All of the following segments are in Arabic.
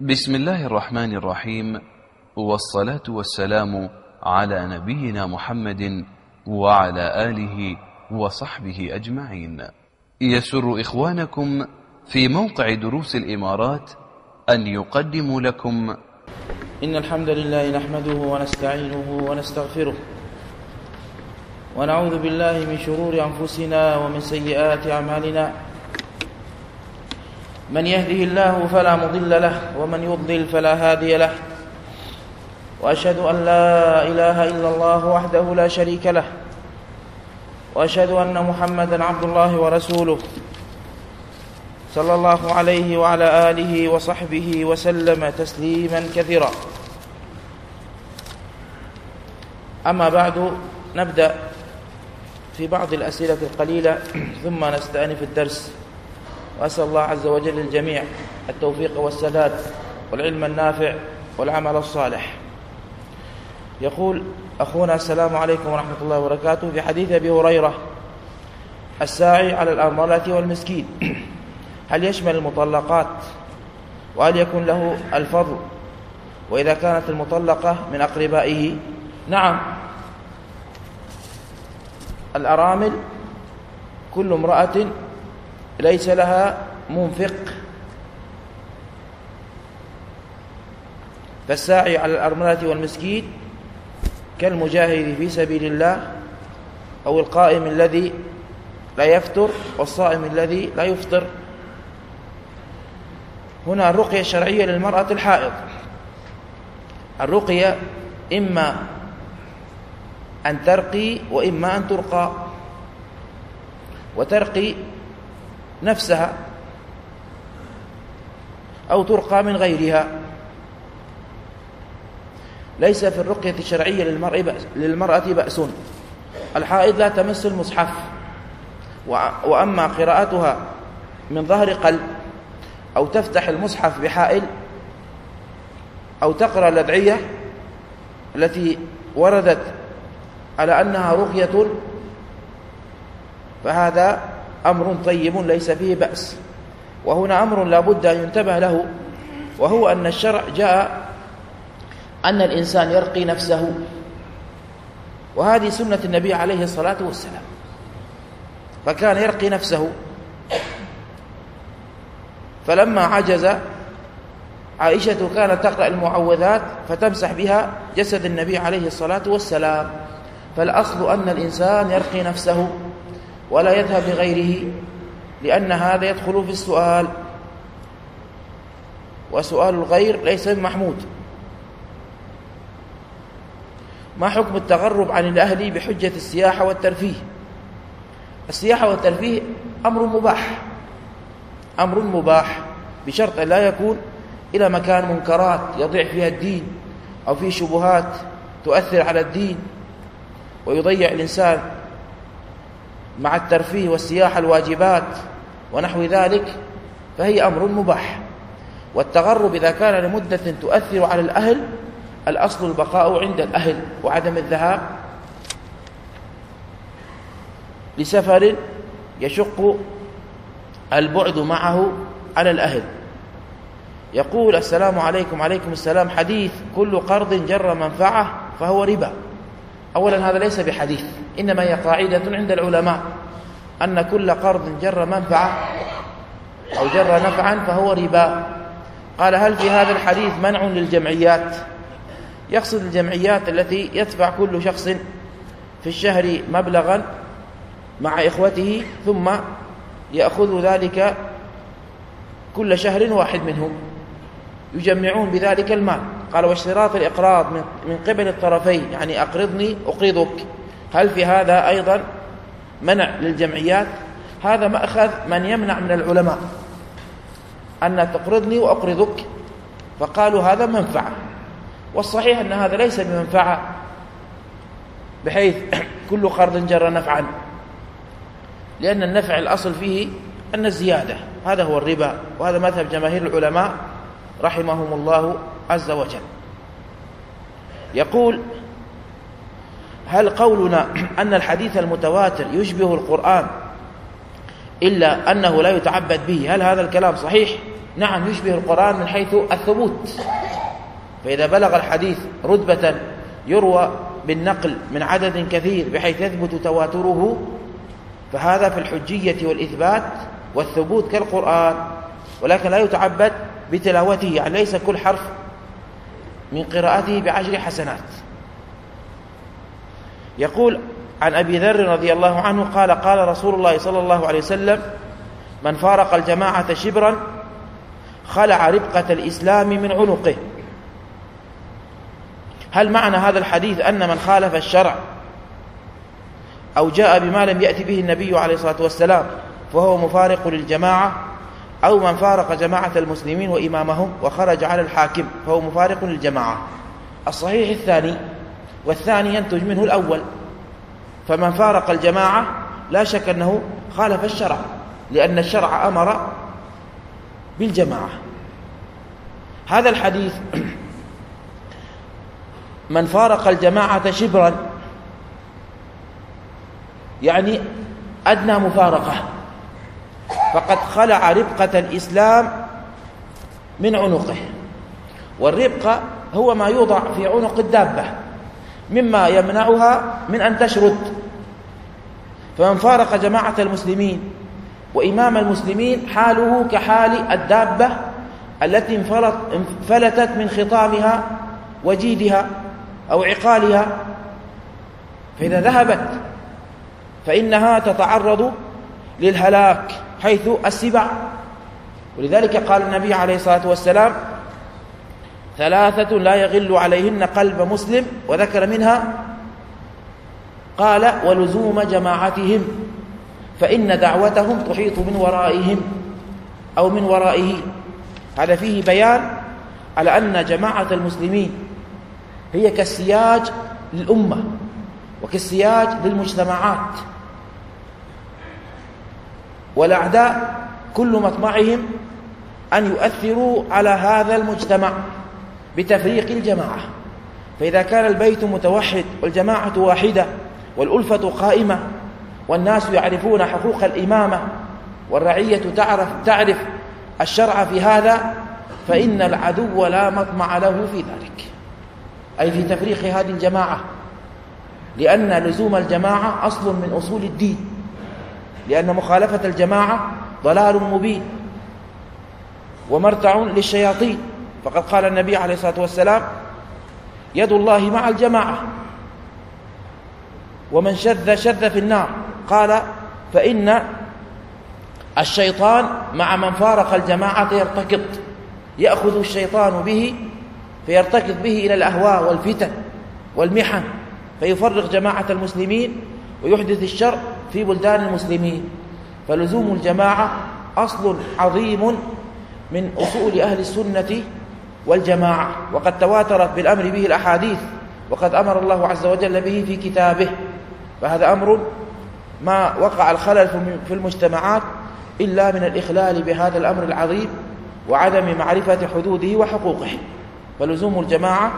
بسم الله الرحمن الرحيم، والصلاة والسلام على نبينا محمد وعلى آله وصحبه أجمعين. يسر إخوانكم في موقع دروس الإمارات أن يقدموا لكم إن الحمد لله نحمده ونستعينه ونستغفره ونعوذ بالله من شرور أنفسنا ومن سيئات أعمالنا. من يهده الله فلا مضل له ومن يضلل فلا هادي له، وأشهد أن لا إله إلا الله وحده لا شريك له، وأشهد أن محمدا عبد الله ورسوله صلى الله عليه وعلى آله وصحبه وسلم تسليما كثيرا. أما بعد، نبدأ في بعض الأسئلة القليلة ثم نستأنف الدرس، وأسأل الله عز وجل للجميع التوفيق والسداد والعلم النافع والعمل الصالح. يقول أخونا: السلام عليكم ورحمة الله وبركاته. في حديث أبي هريرة: الساعي على الأرملة والمسكين، هل يشمل المطلقات؟ وهل يكون له الفضل وإذا كانت المطلقة من أقربائه؟ نعم، الأرامل كل امرأة ليس لها منفق، فالساعي على الأرملة والمسكين كالمجاهد في سبيل الله، أو القائم الذي لا يفطر والصائم الذي لا يفطر. هنا الرقية الشرعية للمرأة الحائض. الرقية إما أن ترقي وإما أن ترقى، وترقي نفسها أو ترقى من غيرها. ليس في الرقية الشرعية للمرأة بأس. الحائض لا تمس المصحف، وأما قراءتها من ظهر قلب أو تفتح المصحف بحائل أو تقرأ الأدعية التي وردت على أنها رقية، فهذا أمر طيب ليس فيه بأس. وهنا أمر لا بد أن ينتبه له، وهو أن الشرع جاء أن الإنسان يرقي نفسه، وهذه سنة النبي عليه الصلاة والسلام، فكان يرقي نفسه. فلما عجز عائشة كانت تقرأ المعوذات فتمسح بها جسد النبي عليه الصلاة والسلام. فالأصل أن الإنسان يرقي نفسه ولا يذهب لغيره، لأن هذا يدخل في السؤال، وسؤال الغير ليس محمود. ما حكم التغرب عن الأهل بحجة السياحة والترفيه؟ السياحة والترفيه أمر مباح بشرط أن لا يكون إلى مكان منكرات يضيع فيها الدين أو فيه شبهات تؤثر على الدين ويضيع الإنسان مع الترفيه والسياحة الواجبات ونحو ذلك، فهي أمر مباح. والتغرب إذا كان لمدة تؤثر على الأهل، الأصل البقاء عند الأهل وعدم الذهاب لسفر يشق البعد معه على الأهل. يقول: السلام عليكم. عليكم السلام. حديث كل قرض جر منفعة فهو ربا. أولا هذا ليس بحديث، إنما هي قاعدة عند العلماء أن كل قرض جر منفعة أو جر نفعا فهو ربا. قال: هل في هذا الحديث منع للجمعيات؟ يقصد الجمعيات التي يدفع كل شخص في الشهر مبلغا مع إخوته ثم يأخذ ذلك كل شهر واحد منهم، يجمعون بذلك المال. قال: واشتراط الإقراض من قبل الطرفين، يعني أقرضني أقرضك. هل في هذا أيضا منع للجمعيات؟ هذا مأخذ من يمنع من العلماء أن تقرضني وأقرضك، فقالوا هذا منفعة. والصحيح أن هذا ليس بمنفعة، بحيث كل قرض جر نفعا، لأن النفع الأصل فيه أن الزيادة، هذا هو الربا، وهذا مذهب جماهير العلماء رحمهم الله عز وجل. يقول: هل قولنا أن الحديث المتواتر يشبه القرآن إلا أنه لا يتعبد به، هل هذا الكلام صحيح؟ نعم يشبه القرآن من حيث الثبوت، فإذا بلغ الحديث رتبة يروى بالنقل من عدد كثير بحيث يثبت تواتره، فهذا في الحجية والإثبات والثبوت كالقرآن، ولكن لا يتعبد بتلاوته، يعني ليس كل حرف من قراءته ب10 حسنات. يقول عن أبي ذر رضي الله عنه قال قال رسول الله صلى الله عليه وسلم: من فارق الجماعة شبرا خلع ربقة الإسلام من عنقه. هل معنى هذا الحديث أن من خالف الشرع أو جاء بما لم يأتي به النبي عليه الصلاة والسلام فهو مفارق للجماعة، أو من فارق جماعة المسلمين وإمامهم وخرج على الحاكم فهو مفارق للجماعة؟ الصحيح الثاني، والثاني ينتج منه الأول. فمن فارق الجماعة لا شك أنه خالف الشرع، لأن الشرع أمر بالجماعة. هذا الحديث من فارق الجماعة شبرا يعني أدنى مفارقة، فقد خلع ربقة الإسلام من عنقه. والربقة هو ما يوضع في عنق الدابة مما يمنعها من أن تشرد. فمن فارق جماعة المسلمين وإمام المسلمين حاله كحال الدابة التي انفلتت من خطامها وجيدها أو عقالها، فإذا ذهبت فإنها تتعرض للهلاك حيث السبع. ولذلك قال النبي عليه الصلاة والسلام: 3 لا يغل عليهن قلب مسلم، وذكر منها قال: ولزوم جماعتهم فإن دعوتهم تحيط من ورائهم أو من ورائه. هذا فيه بيان على أن جماعة المسلمين هي كالسياج للأمة وكالسياج للمجتمعات، والأعداء كل مطمعهم أن يؤثروا على هذا المجتمع بتفريق الجماعة. فإذا كان البيت متوحد والجماعة واحدة والألفة قائمة والناس يعرفون حقوق الإمامة والرعية تعرف الشرع في هذا، فإن العدو لا مطمع له في ذلك، أي في تفريق هذه الجماعة، لأن لزوم الجماعة أصل من أصول الدين، لأن مخالفة الجماعة ضلال مبين ومرتع للشياطين. فقد قال النبي عليه الصلاة والسلام: يد الله مع الجماعة، ومن شذ في النار. قال: فإن الشيطان مع من فارق الجماعة يرتكض، يأخذ الشيطان به فيرتكض به إلى الأهواء والفتن والمحن، فيفرق جماعة المسلمين ويحدث الشر في بلدان المسلمين. فلزوم الجماعة أصل عظيم من أصول أهل السنة والجماعة، وقد تواترت بالأمر به الأحاديث، وقد أمر الله عز وجل به في كتابه. فهذا أمر ما وقع الخلل في المجتمعات إلا من الإخلال بهذا الأمر العظيم وعدم معرفة حدوده وحقوقه. فلزوم الجماعة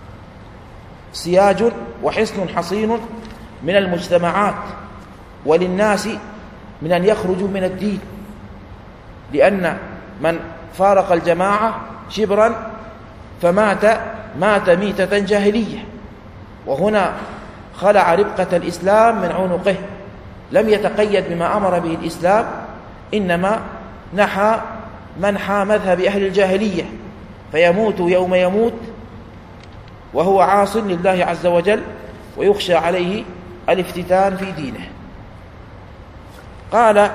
سياج وحصن حصين من المجتمعات وللناس من أن يخرجوا من الدين، لأن من فارق الجماعة شبرا فمات ميتة جاهلية. وهنا خلع ربقة الإسلام من عنقه، لم يتقيد بما أمر به الإسلام، إنما نحى منحى مذهب أهل الجاهلية، فيموت يوم يموت وهو عاص لله عز وجل ويخشى عليه الافتتان في دينه. قال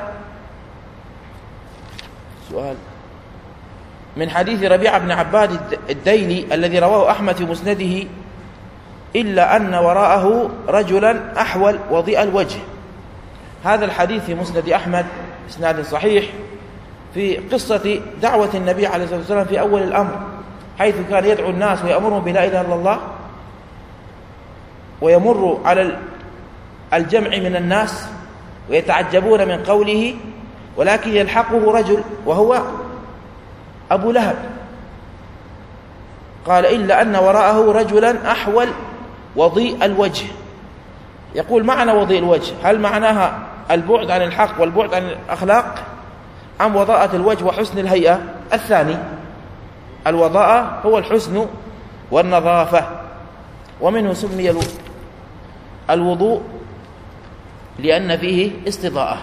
سؤال من حديث ربيعة بن عباد الديلي الذي رواه أحمد في مسنده: إلا أن وراءه رجلا أحول وضيء الوجه. هذا الحديث في مسند أحمد إسناد صحيح في قصة دعوة النبي عليه الصلاة والسلام في أول الأمر، حيث كان يدعو الناس ويأمرهم بلا إله إلا الله، ويمر على الجمع من الناس ويتعجبون من قوله، ولكن يلحقه رجل وهو أبو لهب. قال: إلا أن وراءه رجلا أحول وضيء الوجه. يقول: معنى وضيء الوجه هل معناها البعد عن الحق والبعد عن الأخلاق، أم وضاءة الوجه وحسن الهيئة؟ الثاني الوضاءة هو الحسن والنظافة، ومنه سمي الوضوء لأن فيه استضاءة.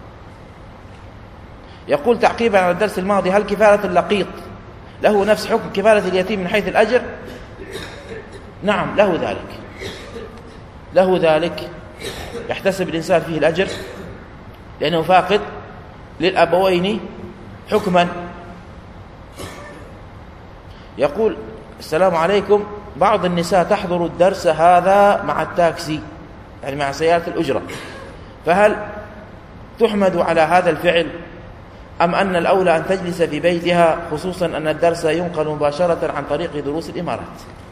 يقول تعقيبا على الدرس الماضي: هل كفالة اللقيط له نفس حكم كفالة اليتيم من حيث الأجر؟ نعم، له ذلك، يحتسب الإنسان فيه الأجر لأنه فاقد للأبوين حكما. يقول: السلام عليكم، بعض النساء تحضر الدرس هذا مع التاكسي، يعني مع سيارة الأجرة، فهل تحمد على هذا الفعل أم أن الأولى أن تجلس في بيتها، خصوصا أن الدرس ينقل مباشرة عن طريق دروس الإمارات؟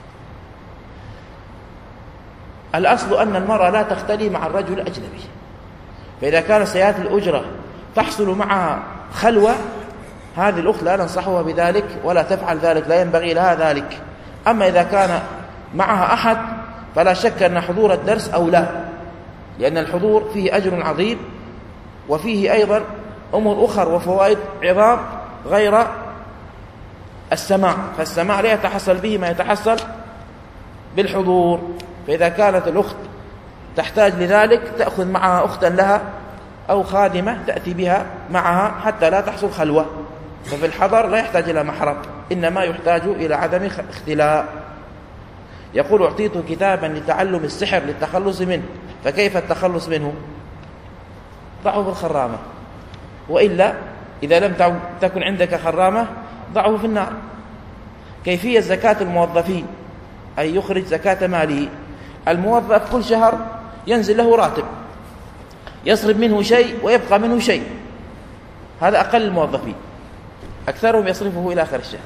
الأصل أن المرأة لا تختلي مع الرجل الأجنبي، فإذا كانت سيارة الأجرة تحصل معها خلوة، هذه الأخت لا ننصحها بذلك ولا تفعل ذلك، لا ينبغي لها ذلك. أما إذا كان معها أحد فلا شك أن حضور الدرس أولى، لأن الحضور فيه أجر عظيم، وفيه أيضا أمور أخرى وفوائد عظام غير السماع، فالسماع لا يتحصل به ما يتحصل بالحضور. فإذا كانت الأخت تحتاج لذلك تأخذ معها أختا لها أو خادمة تأتي بها معها حتى لا تحصل خلوة، ففي الحضر لا يحتاج إلى محرم، إنما يحتاج إلى عدم اختلاء. يقول: أعطيت كتابا لتعلم السحر للتخلص منه، فكيف التخلص منه؟ ضعه في الخرامة، وإلا إذا لم تكن عندك خرامة ضعه في النار. كيفية زكاة الموظفين، أي يخرج زكاة ماله. الموظف كل شهر ينزل له راتب، يصرف منه شيء ويبقى منه شيء، هذا أقل الموظفين، أكثرهم يصرفه إلى آخر الشهر.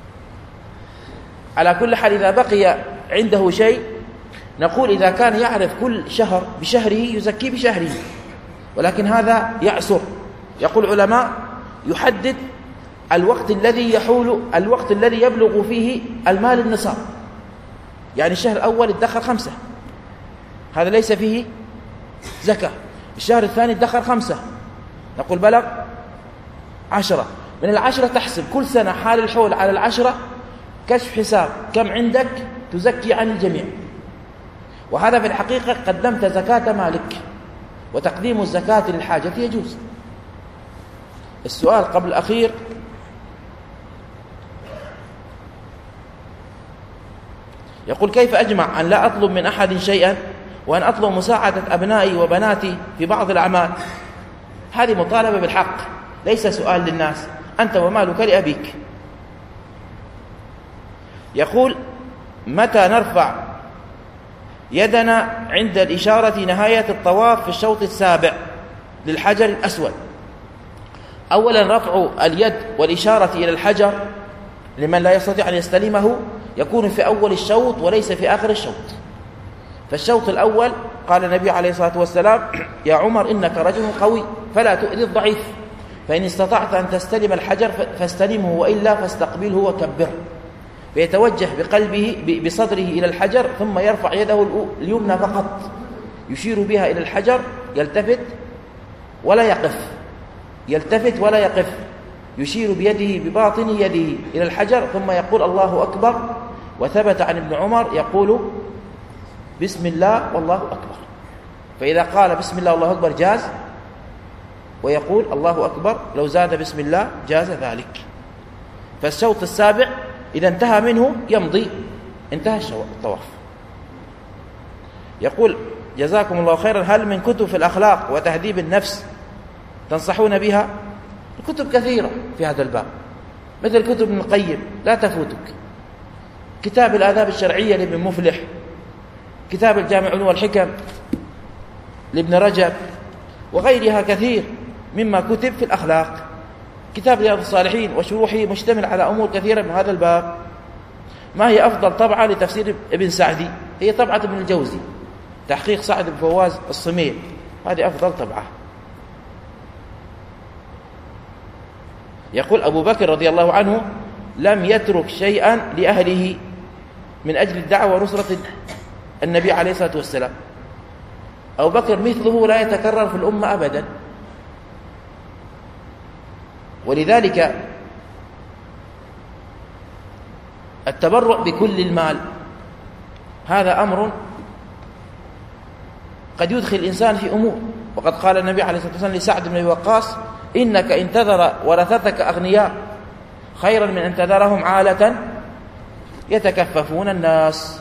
على كل حال إذا بقي عنده شيء نقول إذا كان يعرف كل شهر بشهره يزكي بشهره، ولكن هذا يعسر. يقول العلماء: يحدد الوقت الذي يبلغ فيه المال النصاب، يعني الشهر الأول ادخر 5، هذا ليس فيه زكاة. الشهر الثاني ادخر 5، نقول بلغ 10، من 10 تحسب كل سنة حال الحول على 10، كشف حساب كم عندك تزكي عن الجميع. وهذا في الحقيقة قدمت زكاة مالك، وتقديم الزكاة للحاجة يجوز. السؤال قبل الأخير: يقول: كيف أجمع أن لا أطلب من أحد شيئا وأن أطلب مساعدة أبنائي وبناتي في بعض الأعمال؟ هذه مطالبة بالحق، ليس سؤال للناس، أنت ومالك لأبيك. يقول: متى نرفع يدنا عند الإشارة نهاية الطواف في الشوط السابع للحجر الأسود؟ أولا رفع اليد والإشارة إلى الحجر لمن لا يستطيع أن يستلمه يكون في أول الشوط وليس في آخر الشوط. فالشوط الأول قال النبي عليه الصلاة والسلام: يا عمر إنك رجل قوي فلا تؤذي الضعيف، فإن استطعت أن تستلم الحجر فاستلمه، وإلا فاستقبله وكبره. فيتوجه بقلبه بصدره إلى الحجر، ثم يرفع يده اليمنى فقط يشير بها إلى الحجر، يلتفت ولا يقف، يشير بيده بباطن يده إلى الحجر، ثم يقول: الله أكبر. وثبت عن ابن عمر يقول: بسم الله والله أكبر. فإذا قال بسم الله والله أكبر جاز، ويقول الله أكبر لو زاد بسم الله جاز ذلك. فالشوط السابع إذا انتهى منه يمضي، انتهى الطواف. يقول: جزاكم الله خيرا، هل من كتب في الأخلاق وتهذيب النفس تنصحون بها؟ الكتب كثيرة في هذا الباب، مثل كتب ابن القيم لا تفوتك، كتاب الآداب الشرعية لابن مفلح، كتاب الجامع العلوم والحكم لابن رجب، وغيرها كثير مما كتب في الأخلاق. كتاب رياض الصالحين وشروحه مشتمل على أمور كثيرة من هذا الباب. ما هي أفضل طبعة لتفسير ابن سعدي؟ هي طبعة ابن الجوزي، تحقيق سعد بن فواز الصمير، هذه أفضل طبعة. يقول: أبو بكر رضي الله عنه لم يترك شيئا لأهله من أجل الدعوة ونصرة النبي عليه الصلاة والسلام. أبو بكر مثله لا يتكرر في الأمة أبدا، ولذلك التبرع بكل المال هذا أمر قد يدخل الإنسان في أمور، وقد قال النبي عليه الصلاة والسلام لسعد بن وقاص: إنك إن تذر ورثتك أغنياء خيرا من أن تذرهم عالة يتكففون الناس.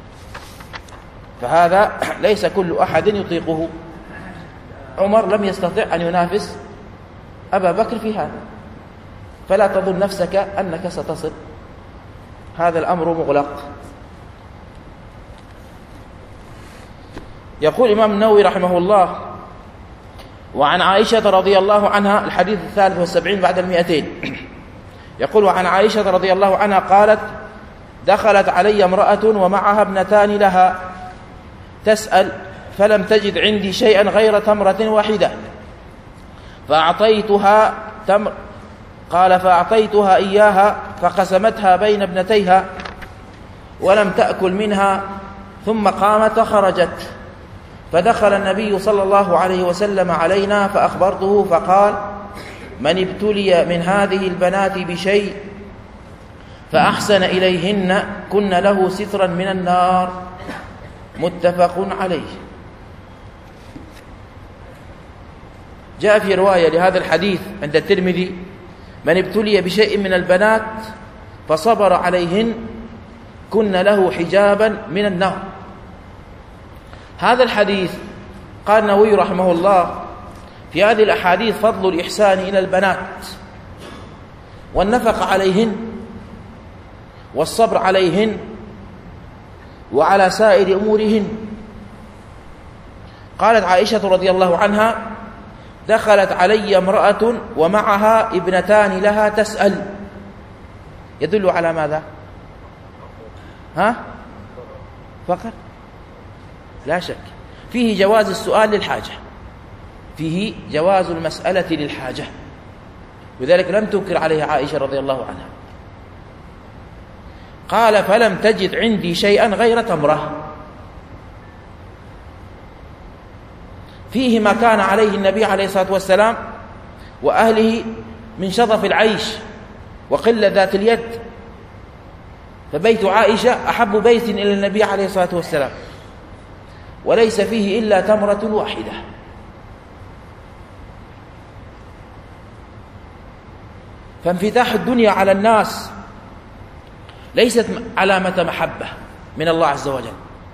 فهذا ليس كل أحد يطيقه. عمر لم يستطع أن ينافس أبا بكر في هذا، فلا تظن نفسك أنك ستصل، هذا الأمر مغلق. يقول الإمام النووي رحمه الله: وعن عائشة رضي الله عنها، الحديث 73 بعد 200، يقول: وعن عائشة رضي الله عنها قالت: دخلت علي امرأة ومعها ابنتان لها تسأل، فلم تجد عندي شيئا غير تمرة واحدة فأعطيتها تمر، قال: فأعطيتها إياها فقسمتها بين ابنتيها ولم تأكل منها، ثم قامت وخرجت، فدخل النبي صلى الله عليه وسلم علينا فأخبرته، فقال: من ابتلي من هذه البنات بشيء فأحسن إليهن كن له سترا من النار. متفق عليه. جاء في رواية لهذا الحديث عند الترمذي: من ابتلي بشيء من البنات فصبر عليهن كن له حجابا من النار. هذا الحديث قال النووي رحمه الله: في هذه الأحاديث فضل الإحسان إلى البنات والنفقة عليهن والصبر عليهن وعلى سائر أمورهن. قالت عائشة رضي الله عنها: دخلت علي امرأة ومعها ابنتان لها تسأل. يدل على ماذا؟ فقط؟ لا شك فيه جواز السؤال للحاجة، فيه جواز المسألة للحاجة، وذلك لم تنكر عليها عائشة رضي الله عنها. قال: فلم تجد عندي شيئا غير تمرة. فيه ما كان عليه النبي عليه الصلاة والسلام وأهله من شظف العيش وقلة ذات اليد، فبيت عائشة أحب بيت إلى النبي عليه الصلاة والسلام، وليس فيه إلا تمرة واحدة. فانفتاح الدنيا على الناس ليست علامة محبة من الله عز وجل،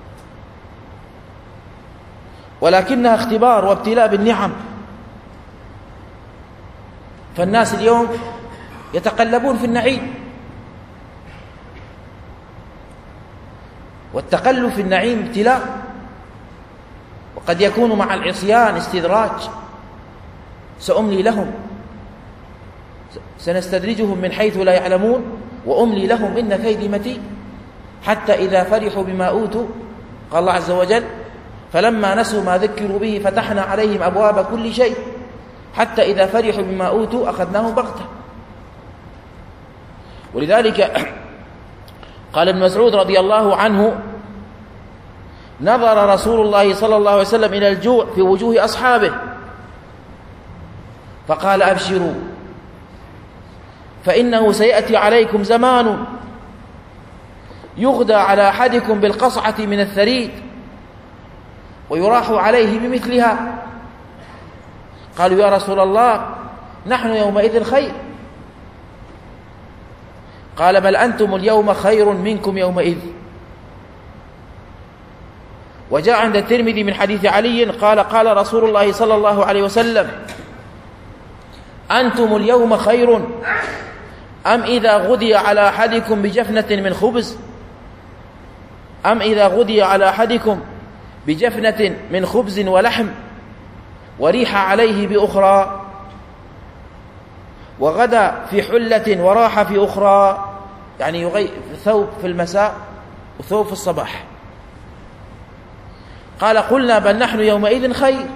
ولكنها اختبار وابتلاء بالنعم. فالناس اليوم يتقلبون في النعيم، والتقلب في النعيم ابتلاء، وقد يكون مع العصيان استدراج. سأملي لهم، سنستدرجهم من حيث لا يعلمون وأملي لهم إن كيدي متين. حتى إذا فرحوا بما أوتوا، قال الله عز وجل: فلما نسوا ما ذكروا به فتحنا عليهم أبواب كل شيء حتى إذا فرحوا بما أوتوا أخذناهم بغتة. ولذلك قال ابن مسعود رضي الله عنه: نظر رسول الله صلى الله عليه وسلم إلى الجوع في وجوه أصحابه فقال: أبشروا، فإنه سيأتي عليكم زمان يغدى على أحدكم بالقصعة من الثريد ويراح عليه بمثلها. قالوا: يا رسول الله، نحن يومئذ خير. قال: بل أنتم اليوم خير منكم يومئذ. وجاء عند الترمذي من حديث علي قال: قال رسول الله صلى الله عليه وسلم: أنتم اليوم خير أم إذا غدي على أحدكم بجفنة من خبز، أم إذا غدي على أحدكم بجفنة من خبز ولحم وريح عليه بأخرى، وغدا في حلة وراح في أخرى، يعني يغير ثوب في المساء وثوب في الصباح. قال: قلنا: بل نحن يومئذ خير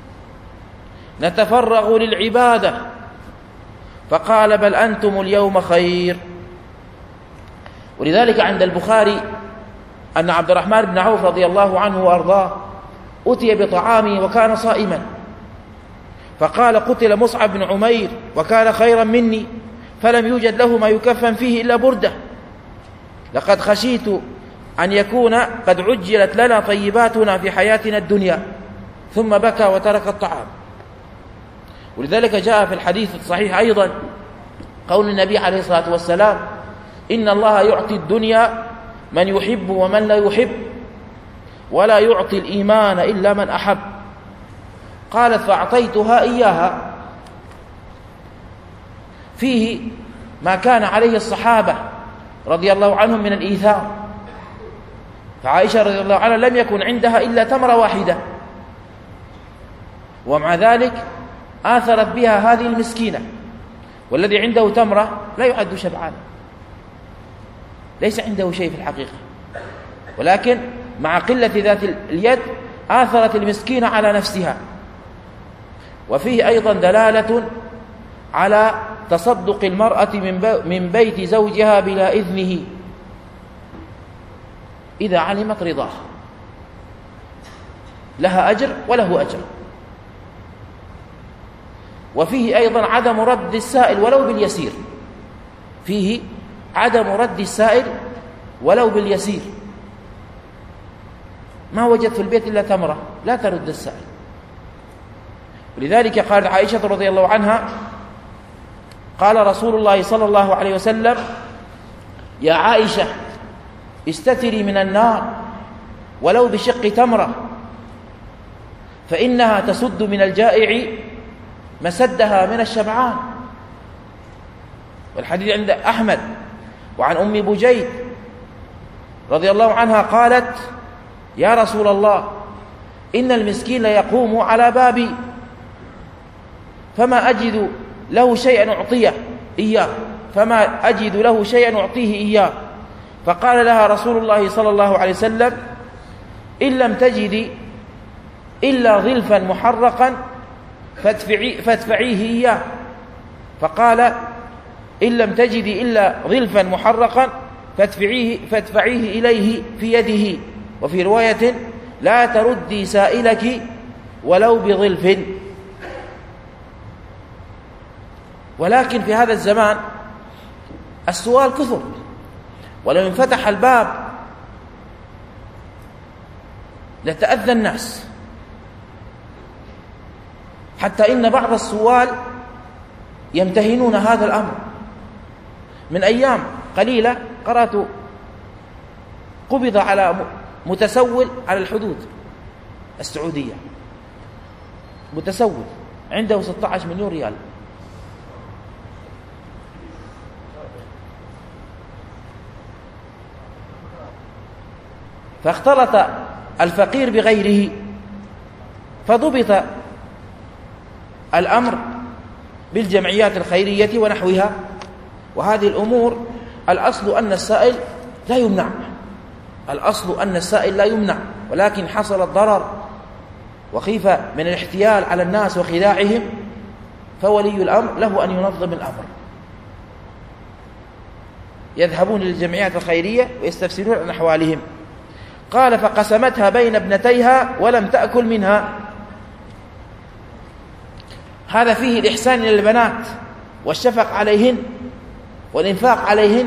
نتفرغ للعبادة. فقال: بل أنتم اليوم خير. ولذلك عند البخاري أن عبد الرحمن بن عوف رضي الله عنه وأرضاه أتي بطعامه وكان صائما، فقال: قتل مصعب بن عمير وكان خيرا مني، فلم يوجد له ما يكفن فيه إلا بردة. لقد خشيت أن يكون قد عجلت لنا طيباتنا في حياتنا الدنيا، ثم بكى وترك الطعام. ولذلك جاء في الحديث الصحيح أيضا قول النبي عليه الصلاة والسلام: إن الله يعطي الدنيا من يحب ومن لا يحب، ولا يعطي الإيمان إلا من أحب. قالت: فأعطيتها إياها. فيه ما كان عليه الصحابة رضي الله عنهم من الإيثار. فعائشة رضي الله عنها لم يكن عندها إلا تمرة واحدة، ومع ذلك آثرت بها هذه المسكينة، والذي عنده تمرة لا يعد شبعانا، ليس عنده شيء في الحقيقة، ولكن مع قلة ذات اليد آثرت المسكينة على نفسها. وفيه أيضا دلالة على تصدق المرأة من بيت زوجها بلا إذنه إذا علمت رضاه، لها أجر وله أجر. وفيه أيضا عدم رد السائل ولو باليسير، فيه عدم رد السائل ولو باليسير. ما وجدت في البيت إلا تمرة، لا ترد السائل. ولذلك قالت عائشة رضي الله عنها: قال رسول الله صلى الله عليه وسلم: يا عائشة استتري من النار ولو بشق تمرة، فإنها تسد من الجائع مسدها من الشبعان. والحديث عند أحمد. وعن أم بجيد رضي الله عنها قالت: يا رسول الله إن المسكين يقوم على بابي فما أجد له شيئا أعطيه إياه، فقال لها رسول الله صلى الله عليه وسلم: إن لم تجدي إلا ظلفا محرقا فادفعيه إياه. فقال: إن لم تجدي إلا ظلفا محرقا فادفعيه إليه في يده. وفي رواية: لا تردي سائلك ولو بظلف. ولكن في هذا الزمان السؤال كثر، ولو انفتح الباب لتأذى الناس، حتى إن بعض السؤال يمتهنون هذا الأمر. من أيام قليلة قرأت قبض على متسول على الحدود السعودية، متسول عنده 16 مليون ريال. فاختلط الفقير بغيره، فضبط الأمر بالجمعيات الخيرية ونحوها. وهذه الأمور الأصل أن السائل لا يمنع، ولكن حصل الضرر وخيف من الاحتيال على الناس وخداعهم، فولي الأمر له أن ينظم الأمر. يذهبون للجمعيات الخيرية ويستفسرون عن أحوالهم. قال: فقسمتها بين ابنتيها ولم تأكل منها. هذا فيه الإحسان إلى البنات والشفق عليهن والإنفاق عليهن.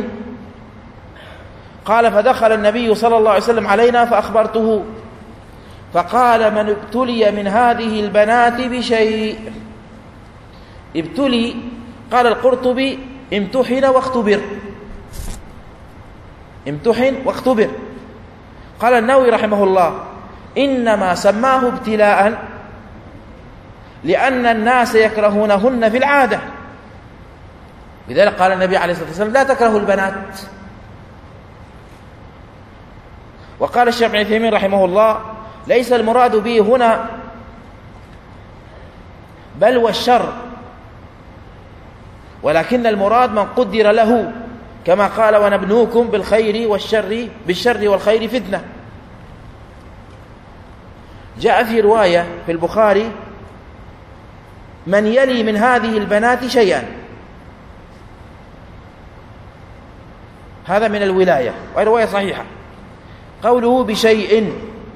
قال: فدخل النبي صلى الله عليه وسلم علينا فأخبرته، فقال: من ابتلي من هذه البنات بشيء. ابتلي، قال القرطبي: امتحن واختبر. قال النووي رحمه الله: إنما سماه ابتلاء لأن الناس يكرهونهن في العادة. لذلك قال النبي عليه الصلاة والسلام: لا تكرهوا البنات. وقال الشيخ ابن عثيمين رحمه الله: ليس المراد به هنا بل والشر، ولكن المراد من قدر له، كما قال: ونبلوكم بالشر والخير فتنة. جاء في رواية في البخاري: من يلي من هذه البنات شيئا، هذا من الولاية، وهي رواية صحيحة. قوله بشيء،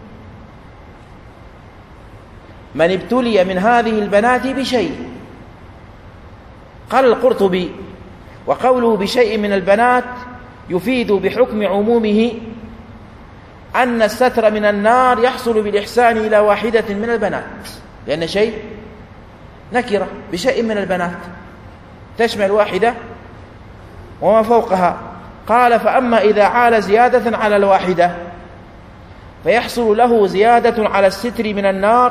من ابتلي من هذه البنات بشيء. قال القرطبي: وقوله بشيء من البنات يفيد بحكم عمومه أن الستر من النار يحصل بالإحسان إلى واحدة من البنات، لأن شيء نكرة بشيء من البنات تشمل واحدة وما فوقها. قال: فأما إذا عال زيادة على الواحدة فيحصل له زيادة على الستر من النار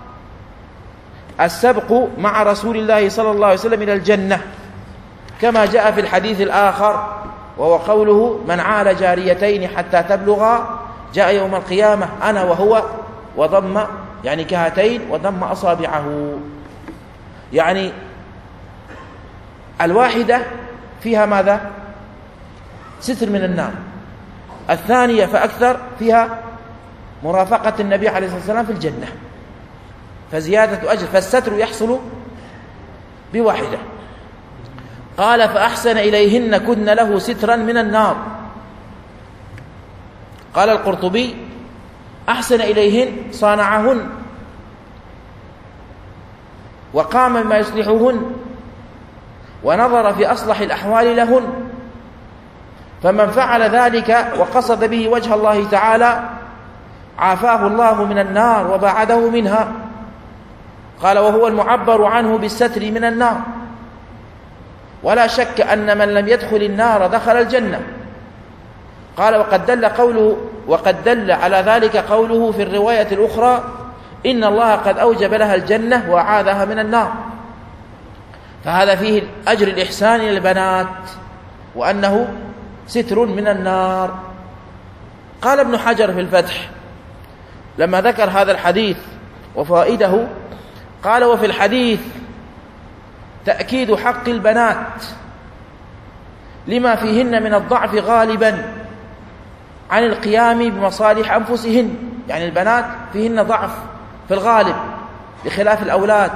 السبق مع رسول الله صلى الله عليه وسلم إلى الجنة، كما جاء في الحديث الآخر، وهو قوله: من عال جاريتين حتى تبلغا جاء يوم القيامة أنا وهو، وضم يعني كهاتين وضم أصابعه. يعني الواحدة فيها ماذا؟ ستر من النار. الثانية فأكثر فيها مرافقة النبي عليه الصلاة والسلام في الجنة، فزيادة أجر، فالستر يحصل بواحدة. قال: فأحسن إليهن كن له سترا من النار. قال القرطبي: أحسن إليهن صانعهن وقام بما يصلحهن ونظر في أصلح الأحوال لهن، فمن فعل ذلك وقصد به وجه الله تعالى عافاه الله من النار وبعده منها. قال: وهو المعبر عنه بالستر من النار. ولا شك أن من لم يدخل النار دخل الجنة. قال: وقد دل على ذلك قوله في الرواية الأخرى: إن الله قد أوجب لها الجنة وأعاذها من النار. فهذا فيه أجر الإحسان إلى البنات، وأنه ستر من النار. قال ابن حجر في الفتح لما ذكر هذا الحديث وفائده، قال: وفي الحديث تأكيد حق البنات لما فيهن من الضعف غالبا عن القيام بمصالح أنفسهن. يعني البنات فيهن ضعف في الغالب بخلاف الأولاد،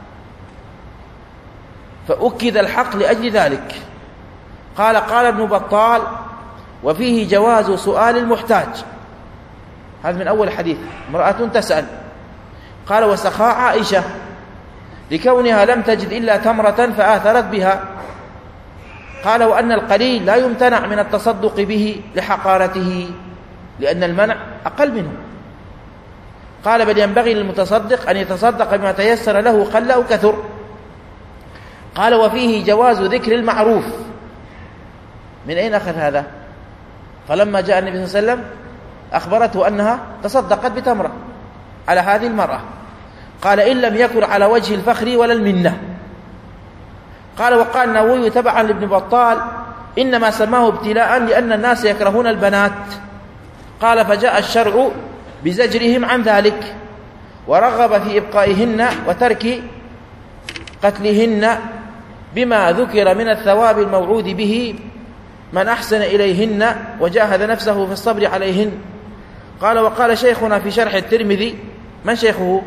فأكد الحق لأجل ذلك. قال ابن بطال: وفيه جواز سؤال المحتاج. هذا من أول حديث، امرأة تسأل. قال: وسخاء عائشة لكونها لم تجد إلا تمرة فآثرت بها. قال: وأن القليل لا يمتنع من التصدق به لحقارته، لأن المنع أقل منه. قال: بل ينبغي للمتصدق أن يتصدق بما تيسر له قل أو كثر. قال: وفيه جواز ذكر المعروف. من أين أخذ هذا؟ فلما جاء النبي صلى الله عليه وسلم أخبرته أنها تصدقت بتمرة على هذه المرأة. قال: إن لم يكن على وجه الفخر ولا المنة. قال: وقال النووي تبعا لابن بطال: إنما سماه ابتلاء لأن الناس يكرهون البنات. قال: فجاء الشرع بزجرهم عن ذلك، ورغب في إبقائهن وترك قتلهن بما ذكر من الثواب الموعود به من أحسن إليهن وجاهد نفسه في الصبر عليهن. قال: وقال شيخنا في شرح الترمذي. من شيخه؟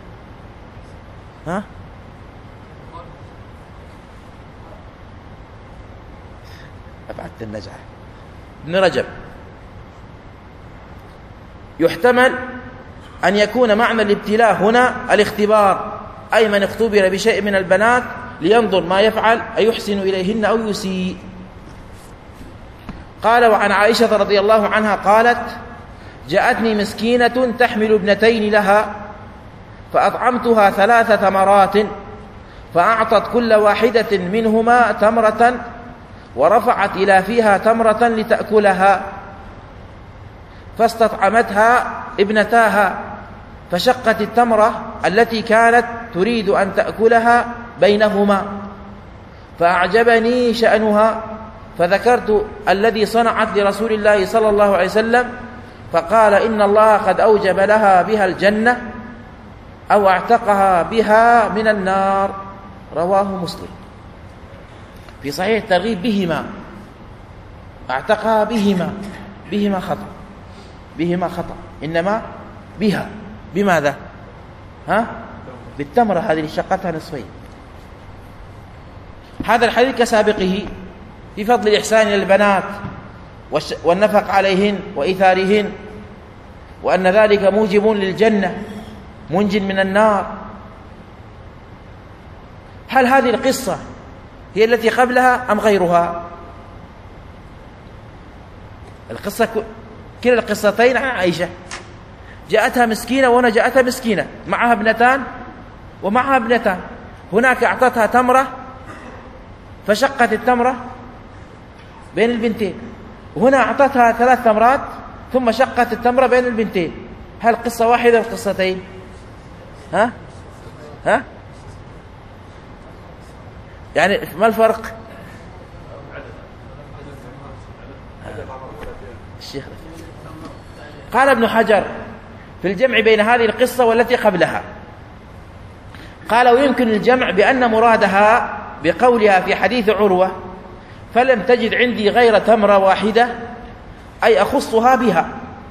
ها؟ أبعدت النجعة ابن رجب. يحتمل أن يكون معنى الابتلاء هنا الاختبار، أي من اختبر بشيء من البنات لينظر ما يفعل أيحسن إليهن أو يسيء. قال: وعن عائشة رضي الله عنها قالت: جاءتني مسكينة تحمل ابنتين لها فأطعمتها 3 تمرات، فأعطت كل واحدة منهما تمرة ورفعت إلى فيها تمرة لتأكلها، فاستطعمتها ابنتاها فشقت التمرة التي كانت تريد أن تأكلها بينهما، فأعجبني شأنها، فذكرت الذي صنعت لرسول الله صلى الله عليه وسلم، فقال: إن الله قد أوجب لها بها الجنة أو اعتقها بها من النار. رواه مسلم. في صحيح الترغيب بهما، اعتقها بهما خطأ، إنما بها. بماذا؟ بالتمرة هذه اللي شقتها نصفين. هذا الحديث كسابقه في فضل الإحسان إلى البنات والنفق عليهن وإيثارهن، وأن ذلك موجب للجنة منج من النار. هل هذه القصة هي التي قبلها أم غيرها؟ القصة كلا القصتين عن عائشة، جاءتها مسكينة وهنا جاءتها مسكينة معها ابنتان ومعها ابنتان. هناك أعطتها تمرة فشقت التمرة بين البنتين، وهنا أعطتها 3 تمرات ثم شقت التمرة بين البنتين. هل قصة واحدة القصتين؟ ها يعني ما الفرق؟ الشيخ قال ابن حجر في الجمع بين هذه القصة والتي قبلها، قال ويمكن الجمع بأن مرادها بقولها في حديث عروة فلم تجد عندي غير تمرة واحدة أي أخصها بها،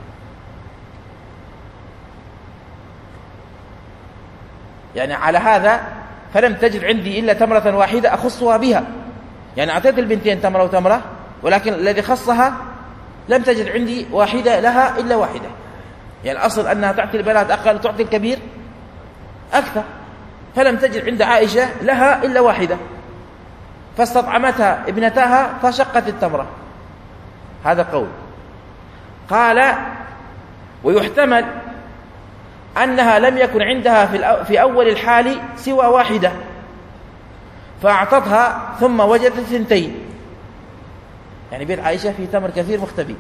يعني على هذا فلم تجد عندي إلا تمرة واحدة أخصها بها، يعني أعطيت البنتين تمرة وتمرة، ولكن الذي خصها لم تجد عندي واحدة لها إلا واحدة. يعني الأصل أنها تعطي البنات أقل تعطي الكبير أكثر، فلم تجد عند عائشة لها إلا واحدة فاستطعمتها ابنتها فشقت التمرة. هذا قول. قال ويحتمل أنها لم يكن عندها في أول الحال سوى واحدة فأعطتها ثم وجدت 2، يعني بيت عائشة في تمر كثير مختبي.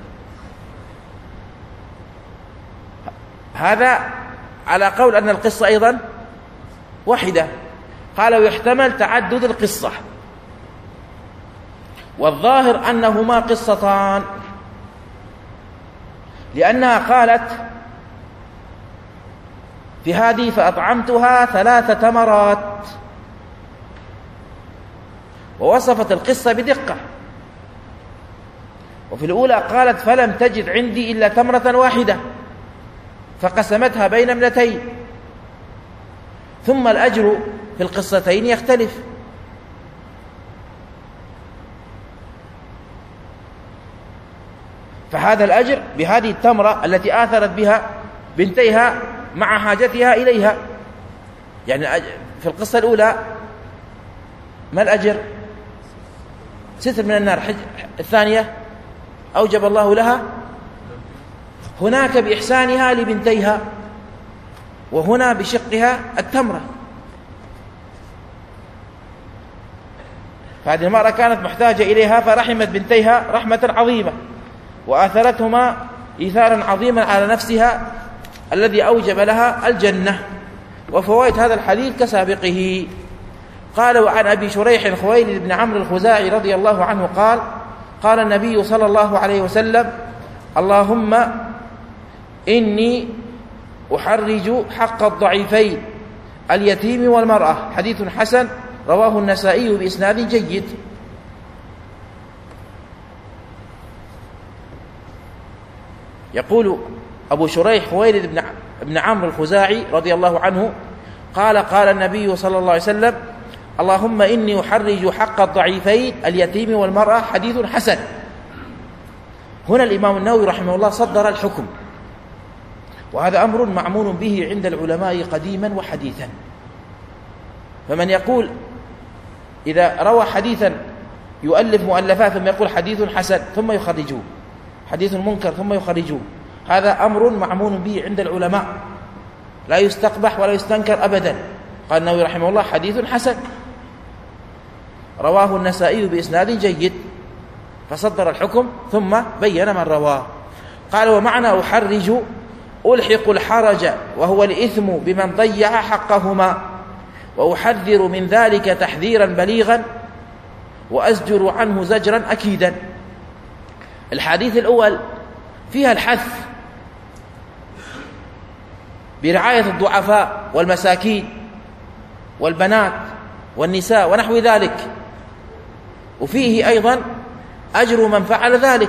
هذا على قول أن القصة أيضا واحدة. قال ويحتمل تعدد القصة، والظاهر أنهما قصتان، لأنها قالت في هذه فأطعمتها 3 تمرات، ووصفت القصة بدقة. وفي الأولى قالت فلم تجد عندي إلا تمرة واحدة فقسمتها بين ابنتين، ثم الأجر في القصتين يختلف. فهذا الأجر بهذه التمرة التي آثرت بها بنتيها مع حاجتها إليها. يعني في القصة الأولى ما الأجر؟ ستر من النار. الثانية أوجب الله لها هناك بإحسانها لبنتيها، وهنا بشقها التمرة. فهذه المرأة كانت محتاجة إليها فرحمت بنتيها رحمة عظيمة، وآثرتهما إيثارا عظيما على نفسها الذي أوجب لها الجنة. وفوائد هذا الحديث كسابقه. قال وعن أبي شريح خويلد بن عمرو الخزاعي رضي الله عنه قال قال النبي صلى الله عليه وسلم اللهم إني أحرج حق الضعيفين اليتيم والمرأة. حديث حسن رواه النسائي بإسناد جيد. يقول أبو شريح خويلد بن عمرو الخزاعي رضي الله عنه قال قال النبي صلى الله عليه وسلم اللهم إني أحرج حق الضعيفين اليتيم والمرأة. حديث حسن. هنا الإمام النووي رحمه الله صدر الحكم، وهذا أمر معمول به عند العلماء قديما وحديثا. فمن يقول إذا روى حديثا يؤلف مؤلفات ثم يقول حديث حسن ثم يخرجوه، حديث منكر ثم يخرجوه، هذا أمر معمول به عند العلماء لا يستقبح ولا يستنكر أبدا. قال النووي رحمه الله حديث حسن رواه النسائي بإسناد جيد، فصدر الحكم ثم بين من رواه. قال ومعنى أحرج ألحق الحرج وهو الإثم بمن ضيع حقهما، وأحذر من ذلك تحذيرا بليغا وأزجر عنه زجرا أكيدا. الحديث الأول فيها الحث برعاية الضعفاء والمساكين والبنات والنساء ونحو ذلك، وفيه أيضا أجر من فعل ذلك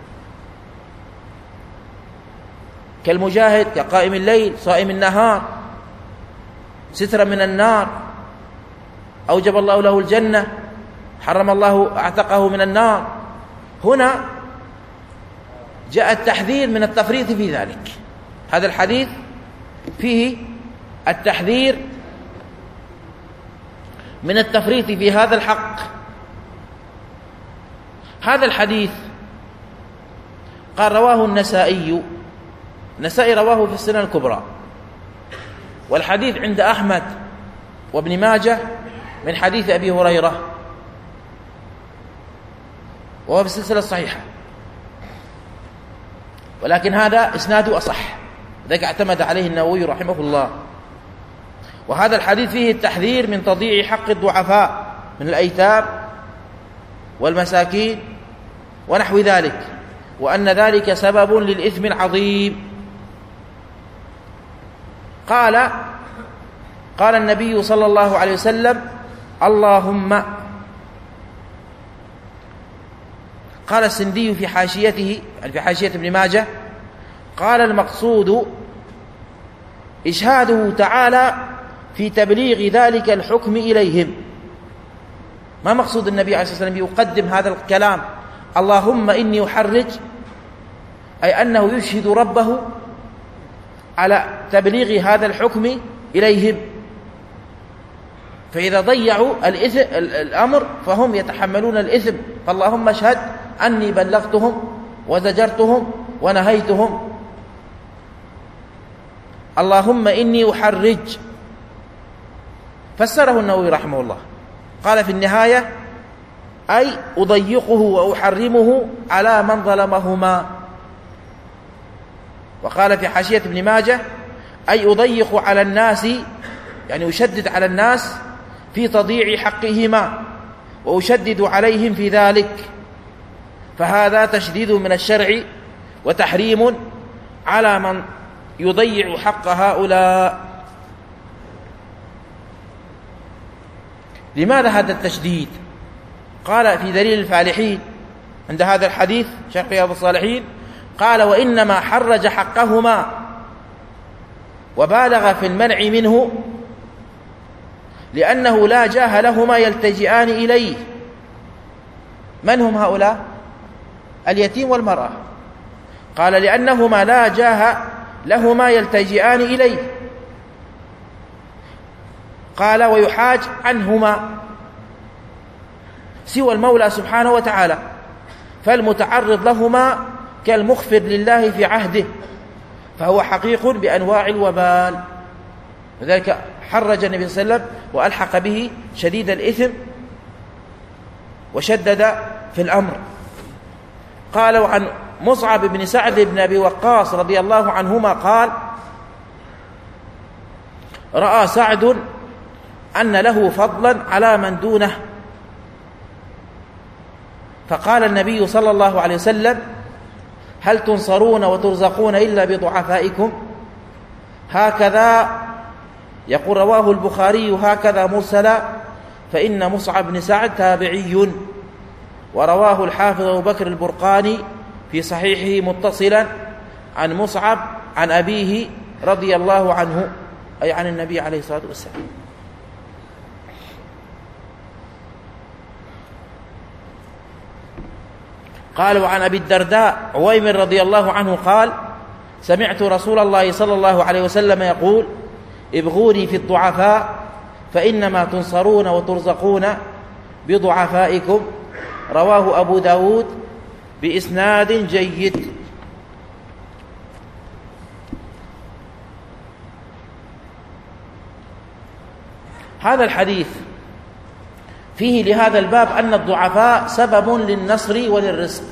كالمجاهد كقائم الليل صائم النهار سترا من النار، أوجب الله له الجنة، حرم الله اعتقه من النار. هنا جاء التحذير من التفريط في ذلك. هذا الحديث فيه التحذير من التفريط في هذا الحق. هذا الحديث قال رواه النسائي رواه في السنن الكبرى، والحديث عند أحمد وابن ماجه من حديث أبي هريرة، وهو في السلسلة الصحيحة، ولكن هذا إسناده أصح، ذلك اعتمد عليه النووي رحمه الله. وهذا الحديث فيه التحذير من تضييع حق الضعفاء من الأيتام والمساكين ونحو ذلك، وأن ذلك سبب للإثم العظيم. قال النبي صلى الله عليه وسلم: اللهم، قال السندي في حاشيته، يعني في حاشية ابن ماجه، قال: المقصود إشهاده تعالى في تبليغ ذلك الحكم إليهم. ما مقصود النبي عليه الصلاة والسلام يقدم هذا الكلام اللهم إني أحرج؟ أي أنه يشهد ربه على تبليغ هذا الحكم إليهم، فإذا ضيعوا الأمر فهم يتحملون الإثم، فاللهم اشهد أني بلغتهم وزجرتهم ونهيتهم. اللهم إني أحرج، فسره النووي رحمه الله، قال في النهاية: أي أضيقه وأحرمه على من ظلمهما. وقال في حاشية ابن ماجه: أي أضيق على الناس، يعني أشدد على الناس في تضييع حقهما وأشدد عليهم في ذلك، فهذا تشديد من الشرع وتحريم على من يضيع حق هؤلاء. لماذا هذا التشديد؟ قال في دليل الفالحين عند هذا الحديث شرح رياض الصالحين، قال: وإنما حرج حقهما وبالغ في المنع منه لأنه لا جاه لهما يلتجئان إليه. من هم هؤلاء؟ اليتيم والمرأة. قال: لأنهما لا جاه لهما يلتجئان إليه. قال: ويحاج عنهما سوى المولى سبحانه وتعالى، فالمتعرض لهما كالمخفر لله في عهده، فهو حقيق بأنواع الوبال. وذلك حرج النبي صلى الله عليه وسلم وألحق به شديد الإثم وشدد في الأمر. قال: وعن مصعب بن سعد بن أبي وقاص رضي الله عنهما قال: رأى سعد أن له فضلا على من دونه، فقال النبي صلى الله عليه وسلم: هل تنصرون وترزقون إلا بضعفائكم؟ هكذا يقول رواه البخاري هكذا مرسلا، فإن مصعب بن سعد تابعي، ورواه الحافظ أبو بكر البرقاني في صحيحه متصلا عن مصعب عن أبيه رضي الله عنه، أي عن النبي عليه الصلاة والسلام. قال: وعن أبي الدرداء عويمر رضي الله عنه قال: سمعت رسول الله صلى الله عليه وسلم يقول: ابغوني في الضعفاء فإنما تنصرون وترزقون بضعفائكم. رواه أبو داود بإسناد جيد. هذا الحديث فيه لهذا الباب أن الضعفاء سبب للنصر وللرزق.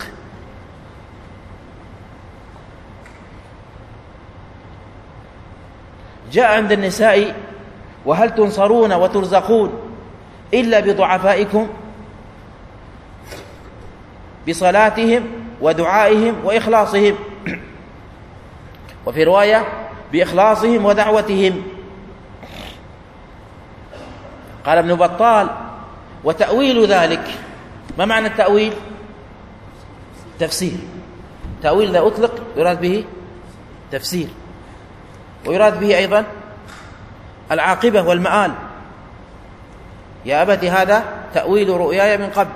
جاء عند النساء: وهل تنصرون وترزقون إلا بضعفائكم، بصلاتهم ودعائهم وإخلاصهم، وفي رواية بإخلاصهم ودعوتهم. قال ابن بطال: وتأويل ذلك. ما معنى التأويل؟ تفسير. تأويل إذا أطلق يراد به تفسير، ويراد به أيضا العاقبة والمآل. يا أبت هذا تأويل رؤياي من قبل.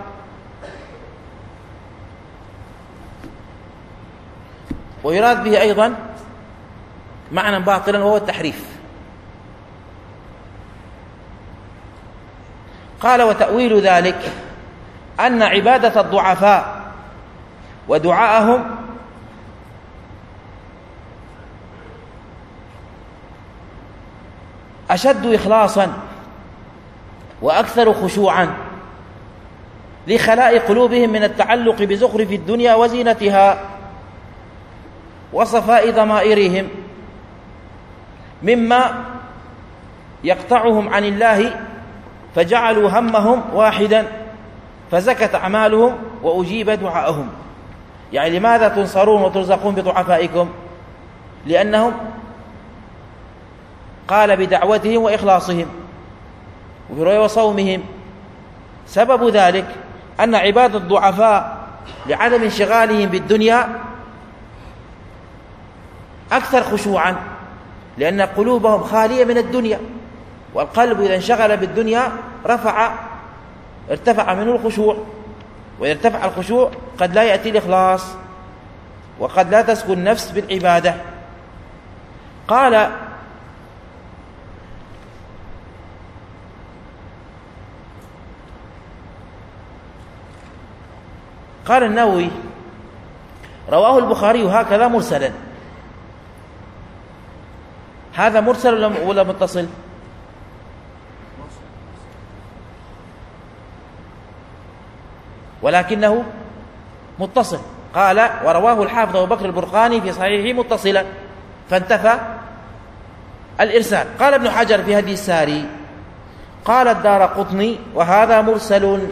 ويراد به أيضا معنى باطلا وهو التحريف. قال: وتأويل ذلك أن عبادة الضعفاء ودعاءهم أشد إخلاصا وأكثر خشوعا لخلاء قلوبهم من التعلق بزخرف الدنيا وزينتها وصفاء ضمائرهم مما يقطعهم عن الله، فجعلوا همهم واحدا فزكت أعمالهم وأجيب دعاءهم. يعني لماذا تنصرون وترزقون بضعفائكم؟ لأنهم قال بدعوتهم وإخلاصهم وصومهم. سبب ذلك أن عباد الضعفاء لعدم انشغالهم بالدنيا أكثر خشوعا، لأن قلوبهم خالية من الدنيا، والقلب إذا انشغل بالدنيا ارتفع منه الخشوع، وإذا ارتفع الخشوع قد لا يأتي الإخلاص وقد لا تسكن النفس بالعبادة. قال النووي: رواه البخاري هكذا مرسلا. هذا مرسل ولا متصل؟ ولكنه متصل. قال: ورواه الحافظ أبو بكر البرقاني في صحيحه متصلا، فانتفى الإرسال. قال ابن حجر في هدي الساري: قال الدارقطني: وهذا مرسل.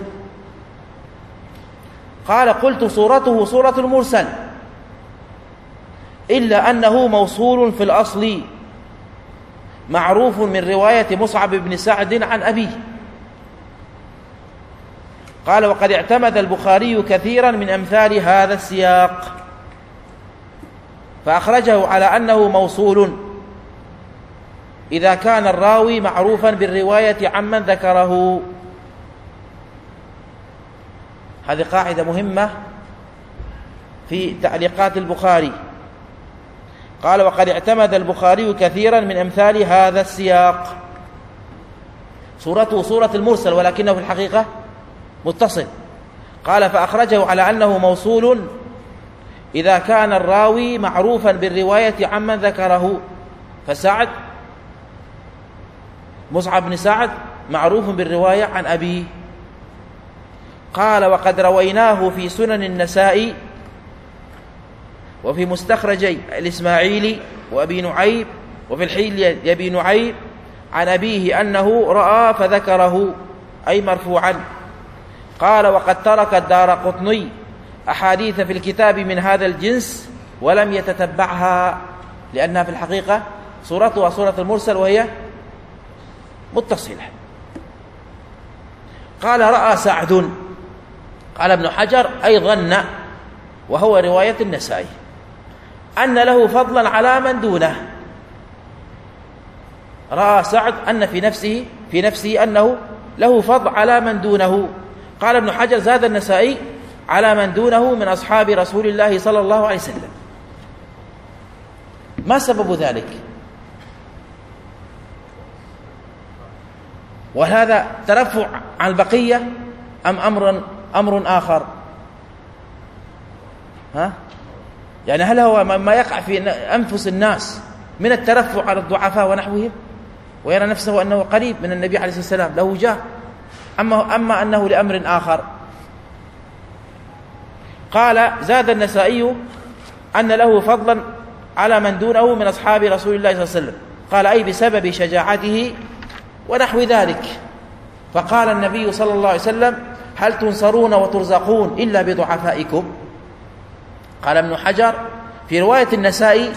قال: قلت صورته صورة المرسل، إلا أنه موصول في الأصل معروف من رواية مصعب بن سعد عن أبيه. قال: وقد اعتمد البخاري كثيرا من أمثال هذا السياق فأخرجه على أنه موصول إذا كان الراوي معروفا بالرواية عمن ذكره. هذه قاعدة مهمة في تعليقات البخاري. قال: وقد اعتمد البخاري كثيرا من أمثال هذا السياق. صورته صورة المرسل ولكنه في الحقيقة متصل. قال: فأخرجه على أنه موصول إذا كان الراوي معروفا بالرواية عمن ذكره، فسعد مصعب بن سعد معروف بالرواية عن أبيه. قال: وقد رويناه في سنن النسائي وفي مستخرجي الإسماعيلي وأبي نعيم وفي الحلية أبي نعيم عن أبيه أنه رأى فذكره، أي مرفوعا. قال: وقد ترك الدارقطني أحاديث في الكتاب من هذا الجنس ولم يتتبعها، لأنها في الحقيقة صورتها صورة المرسل وهي متصلة. قال: رأى سعد. قال ابن حجر: أي ظن، وهو رواية النسائي، أن له فضلا على من دونه. رأى سعد أن في نفسه أنه له فضل على من دونه. قال ابن حجر: زاد النسائي على من دونه من أصحاب رسول الله صلى الله عليه وسلم. ما سبب ذلك؟ وهذا ترفع عن البقية أم أمر آخر؟ يعني هل هو ما يقع في أنفس الناس من الترفع على الضعفاء ونحوهم، ويرى نفسه أنه قريب من النبي عليه الصلاة والسلام له جاه، أما أنه لأمر آخر؟ قال: زاد النسائي أن له فضلا على من دونه من أصحاب رسول الله صلى الله عليه وسلم. قال: أي بسبب شجاعته ونحو ذلك. فقال النبي صلى الله عليه وسلم: هل تنصرون وترزقون إلا بضعفائكم؟ قال ابن حجر في رواية النسائي: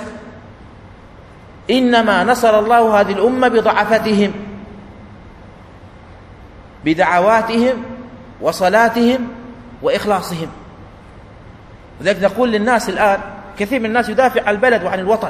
إنما نصر الله هذه الأمة بضعفتهم، بدعواتهم وصلاتهم وإخلاصهم. لذلك نقول للناس الآن، كثير من الناس يدافع عن البلد وعن الوطن.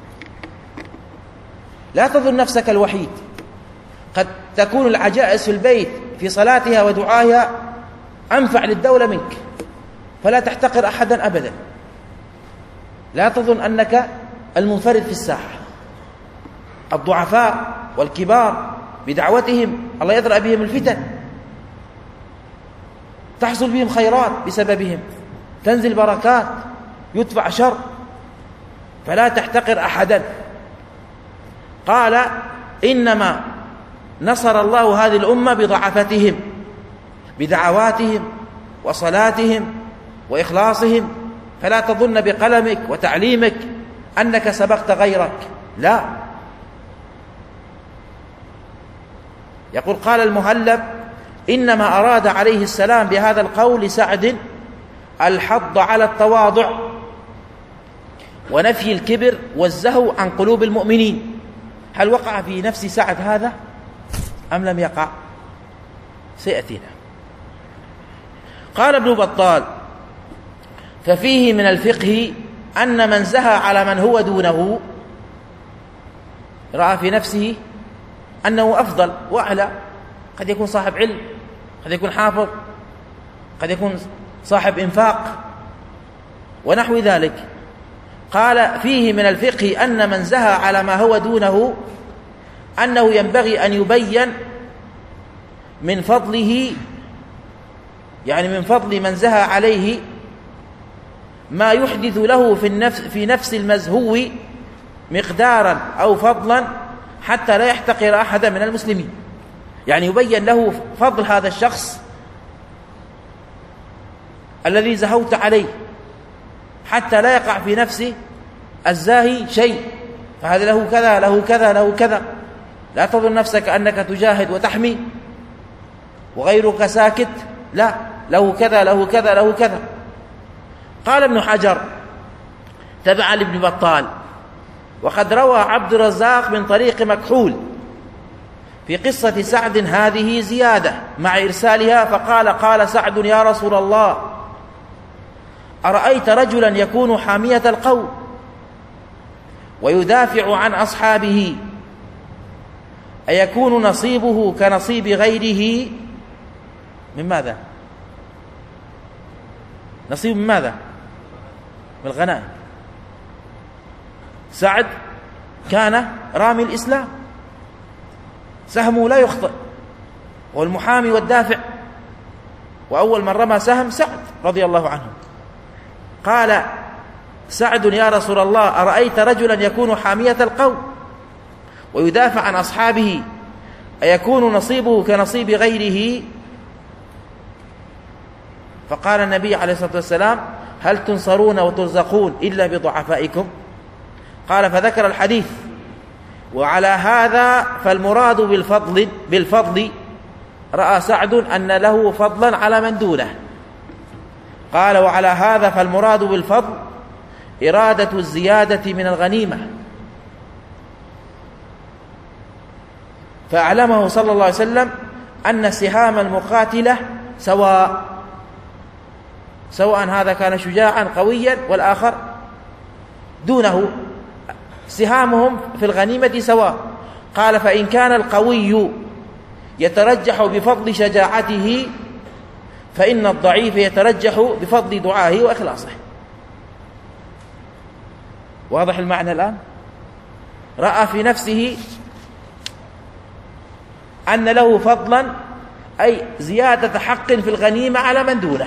لا تظن نفسك الوحيد، قد تكون العجائز في البيت في صلاتها ودعائها أنفع للدولة منك، فلا تحتقر أحدا أبدا. لا تظن أنك المنفرد في الساحة. الضعفاء والكبار بدعوتهم الله يدرأ بهم الفتن، تحصل بهم خيرات بسببهم، تنزل بركات، يدفع شر، فلا تحتقر أحدا. قال: إنما نصر الله هذه الأمة بضعفتهم، بدعواتهم وصلاتهم وإخلاصهم. فلا تظن بقلمك وتعليمك أنك سبقت غيرك، لا. يقول قال المهلب: إنما أراد عليه السلام بهذا القول لسعد الحض على التواضع ونفي الكبر والزهو عن قلوب المؤمنين. هل وقع في نفس سعد هذا أم لم يقع؟ سيأتينا. قال ابن بطال: ففيه من الفقه أن من زهى على من هو دونه رأى في نفسه أنه أفضل وأعلى. قد يكون صاحب علم، قد يكون حافظ، قد يكون صاحب إنفاق ونحو ذلك. قال: فيه من الفقه أن من زهى على ما هو دونه أنه ينبغي أن يبين من فضله، يعني من فضل من زهى عليه، ما يحدث له في نفس المزهو مقدارا أو فضلا حتى لا يحتقر أحدا من المسلمين. يعني يبين له فضل هذا الشخص الذي زهوت عليه حتى لا يقع في نفسه الزاهي شيء، فهذا له كذا له كذا له كذا. لا تظن نفسك أنك تجاهد وتحمي وغيرك ساكت، لا، له كذا له كذا له كذا. قال ابن حجر تبعا لابن بطال: وقد روى عبد الرزاق من طريق مكحول في قصة سعد هذه زيادة مع إرسالها، فقال: قال سعد: يا رسول الله، أرأيت رجلا يكون حامية القوم ويدافع عن أصحابه، أيكون نصيبه كنصيب غيره؟ من ماذا؟ نصيب من ماذا؟ من الغنائم. سعد كان رامي الإسلام، سهمه لا يخطئ، والمحامي والدافع، وأول من رمى سهم سعد رضي الله عنه. قال سعد: يا رسول الله، أرأيت رجلا يكون حامية القوم ويدافع عن أصحابه، أيكون نصيبه كنصيب غيره؟ فقال النبي عليه الصلاة والسلام: هل تنصرون وترزقون إلا بضعفائكم؟ قال فذكر الحديث. وعلى هذا فالمراد بالفضل رأى سعد أن له فضلا على من دونه. قال: وعلى هذا فالمراد بالفضل إرادة الزيادة من الغنيمة. فأعلمه صلى الله عليه وسلم أن سهام المقاتلة سواء هذا كان شجاعا قويا والآخر دونه، سهامهم في الغنيمة سواء. قال: فإن كان القوي يترجح بفضل شجاعته فإن الضعيف يترجح بفضل دعائه وإخلاصه. واضح المعنى الآن؟ رأى في نفسه أن له فضلا، أي زيادة حق في الغنيمة على من دونه،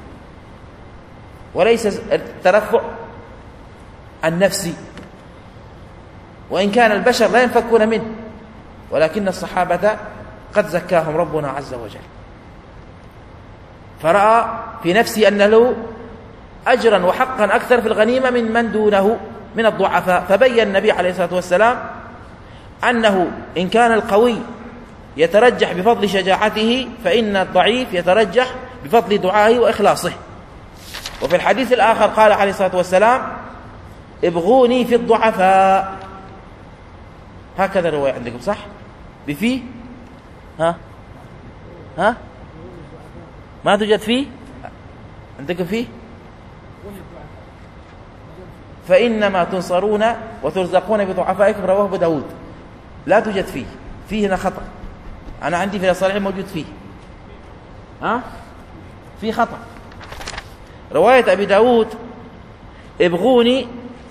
وليس الترفع النفسي، وإن كان البشر لا ينفكون منه، ولكن الصحابة قد زكاهم ربنا عز وجل. فرأى في نفسه أن له أجرا وحقا أكثر في الغنيمة من دونه من الضعفاء. فبين النبي عليه الصلاة والسلام أنه إن كان القوي يترجح بفضل شجاعته فإن الضعيف يترجح بفضل دعائه وإخلاصه. وفي الحديث الآخر قال عليه الصلاة والسلام: ابغوني في الضعفاء. هكذا رواية عندكم صح؟ بفيه؟ ها ما توجد فيه؟ عندكم فيه؟ فإنما تنصرون وترزقون بضعفائكم، رواه أبو داود. لا توجد فيه هنا خطأ. أنا عندي في الصحيح موجود فيه، في خطأ. رواية أبي داود: ابغوني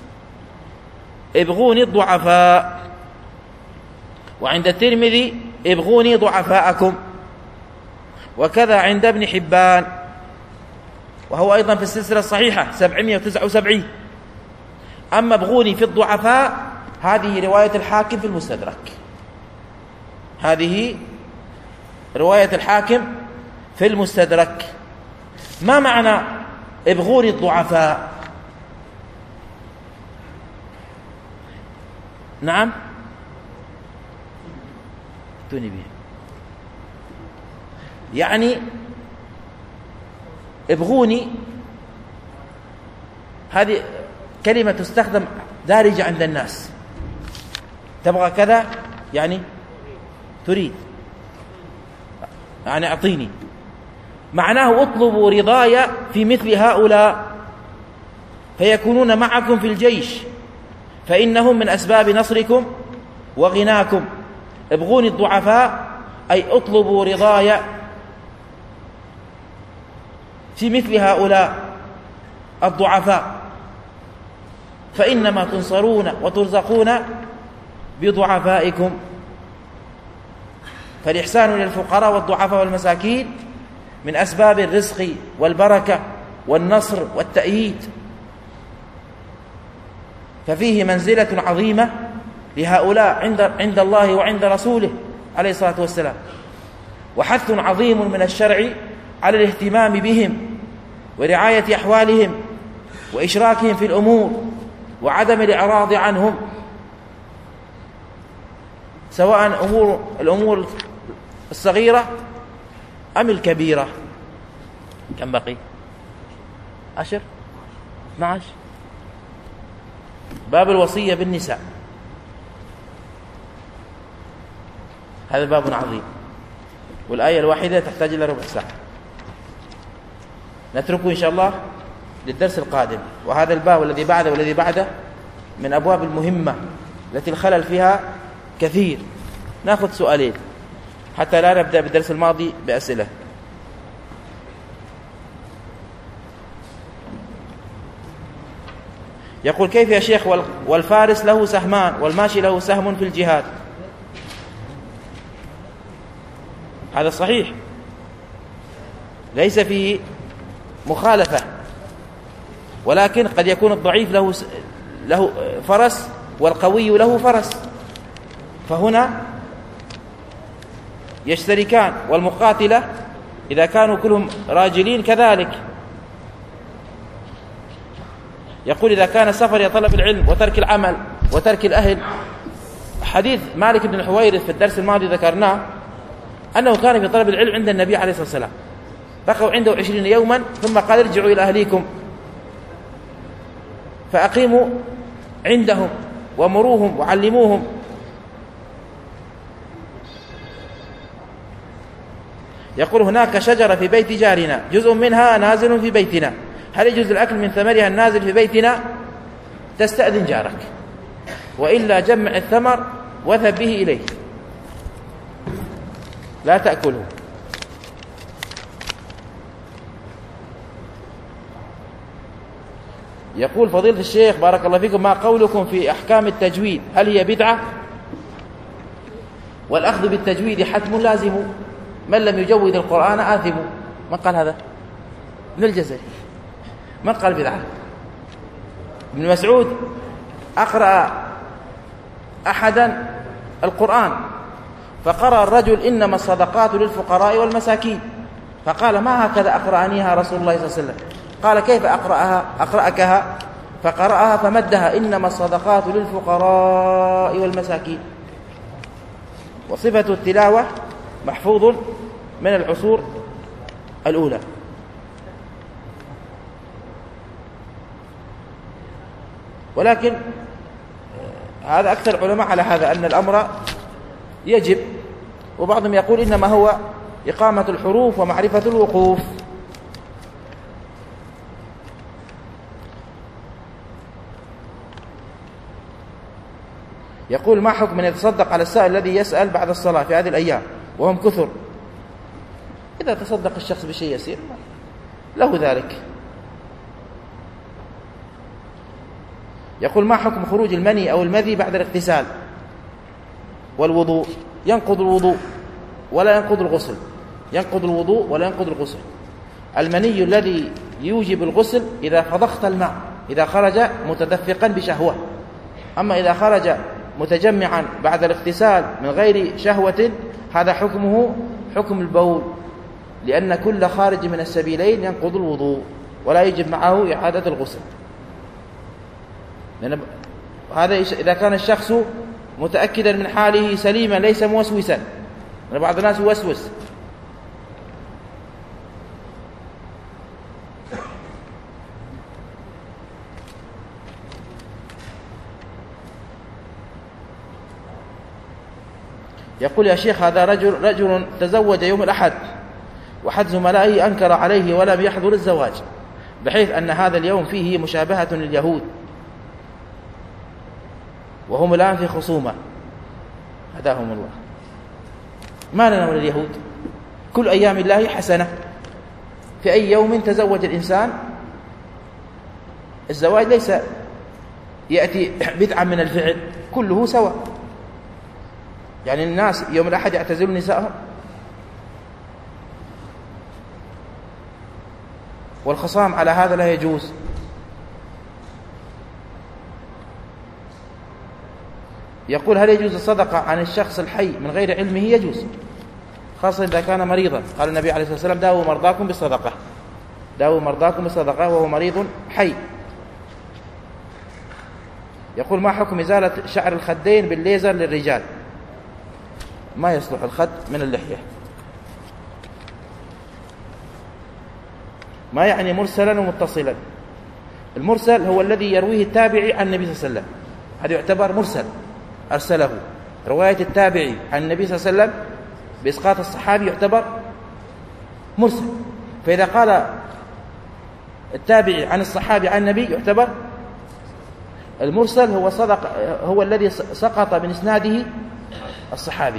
الضعفاء. وعند الترمذي: ابغوني ضعفاءكم. وكذا عند ابن حبان، وهو أيضا في السلسلة الصحيحة 779. أما ابغوني في الضعفاء هذه رواية الحاكم في المستدرك. هذه رواية الحاكم في المستدرك. ما معنى ابغوني الضعفاء؟ نعم ائتوني به، يعني ابغوني هذه كلمة تستخدم دارجة عند الناس، تبغى كذا يعني تريد، يعني أعطيني. معناه اطلبوا رضاي في مثل هؤلاء فيكونون معكم في الجيش فإنهم من أسباب نصركم وغناكم. ابغوني الضعفاء أي اطلبوا رضاي في مثل هؤلاء الضعفاء فإنما تنصرون وترزقون بضعفائكم. فالإحسان إلى الفقراء والضعفاء والمساكين من أسباب الرزق والبركة والنصر والتأييد، ففيه منزلة عظيمة لهؤلاء عند الله وعند رسوله عليه الصلاة والسلام، وحث عظيم من الشرع على الاهتمام بهم ورعاية أحوالهم وإشراكهم في الأمور وعدم الإعراض عنهم، سواء الأمور الصغيرة أم الكبيرة. كم بقي؟ 10 12. باب الوصية بالنساء، هذا باب عظيم، والآية الواحدة تحتاج إلى ربع ساعة، نتركه إن شاء الله للدرس القادم. وهذا الباب والذي بعده والذي بعده من أبواب المهمة التي الخلل فيها كثير. نأخذ سؤالين حتى لا نبدأ بالدرس الماضي بأسئلة. يقول: كيف يا شيخ والفارس له سهمان والماشي له سهم في الجهاد؟ هذا صحيح، ليس فيه مخالفة، ولكن قد يكون الضعيف له فرس والقوي له فرس، فهنا يشتركان. والمقاتلة إذا كانوا كلهم راجلين كذلك. يقول: إذا كان السفر إلى طلب العلم وترك العمل وترك الأهل. حديث مالك بن الحويرث في الدرس الماضي ذكرناه أنه كان في طلب العلم عند النبي عليه الصلاة والسلام، بقوا عنده 20 يوما ثم قال: ارجعوا إلى أهليكم فأقيموا عندهم ومروهم وعلموهم. يقول: هناك شجرة في بيت جارنا جزء منها نازل في بيتنا، هل يجوز الأكل من ثمرها النازل في بيتنا؟ تستأذن جارك، وإلا جمع الثمر وذهب به إليه، لا تأكله. يقول: فضيلة الشيخ بارك الله فيكم، ما قولكم في أحكام التجويد؟ هل هي بدعة؟ والأخذ بالتجويد حتم لازم، من لم يجود القرآن آثم. من قال هذا؟ ابن الجزري. من قال بدعة؟ ابن مسعود أقرأ أحدا القرآن فقرأ الرجل: إنما الصدقات للفقراء والمساكين، فقال: ما هكذا أقرأنيها رسول الله صلى الله عليه وسلم. قال: كيف أقرأكها؟ فقرأها فمدها: إنما الصدقات للفقراء والمساكين. وصفة التلاوة محفوظ من العصور الأولى. ولكن هذا أكثر العلماء على هذا، أن الأمر يجب، وبعضهم يقول إنما هو إقامة الحروف ومعرفة الوقوف. يقول: ما حكم من يتصدق على السائل الذي يسأل بعد الصلاة في هذه الأيام وهم كثر؟ إذا تصدق الشخص بشيء يسير له ذلك. يقول: ما حكم خروج المني أو المذي بعد الاغتسال والوضوء؟ ينقض الوضوء ولا ينقض الغسل، ينقض الوضوء ولا ينقض الغسل. المني الذي يوجب الغسل إذا فضخت الماء، إذا خرج متدفقا بشهوة، أما إذا خرج متجمعا بعد الاغتسال من غير شهوة هذا حكمه حكم البول، لأن كل خارج من السبيلين ينقض الوضوء ولا يجب معه إعادة الغسل. لأن هذا إذا كان الشخص متأكدا من حاله سليما ليس موسوسا، لأن بعض الناس يوسوس. يقول يا شيخ هذا رجل تزوج يوم الأحد وأحد زملائه أنكر عليه ولم يحضر الزواج، بحيث أن هذا اليوم فيه مشابهة لليهود وهم الآن في خصومة، هداهم الله. ما لنا من اليهود، كل أيام الله حسنة، في أي يوم تزوج الإنسان. الزواج ليس يأتي بدعا من الفعل، كله سواء. يعني الناس يوم الأحد يعتزلون نسائهم، والخصام على هذا لا يجوز. يقول هل يجوز الصدقة عن الشخص الحي من غير علمه؟ يجوز، خاصة إذا كان مريضا. قال النبي عليه الصلاة والسلام داووا مرضاكم بالصدقة، داووا مرضاكم بالصدقة وهو مريض حي. يقول ما حكم إزالة شعر الخدين بالليزر للرجال؟ ما يصلح الخد من اللحية. ما يعني مرسلا ومتصلا؟ المرسل هو الذي يرويه التابعي عن النبي صلى الله عليه وسلم، هذا يعتبر مرسل أرسله. رواية التابعي عن النبي صلى الله عليه وسلم بإسقاط الصحابي يعتبر مرسل. فإذا قال التابعي عن الصحابي عن النبي يعتبر المرسل هو الذي سقط من إسناده الصحابي.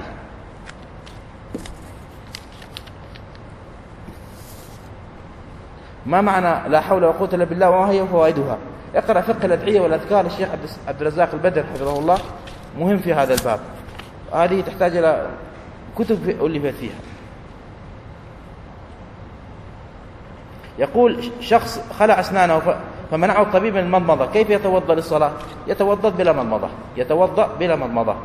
ما معنى لا حول ولا قوة إلا بالله وما هي فوائدها؟ اقرأ فقه الأدعية والأذكار الشيخ عبد الرزاق البدر حفظه الله، مهم في هذا الباب. هذه تحتاج إلى كتب ألفت فيها. يقول شخص خلع أسنانه فمنعه الطبيب من المضمضة، كيف يتوضأ للصلاة؟ يتوضأ بلا مضمضة، يتوضأ بلا مضمضة.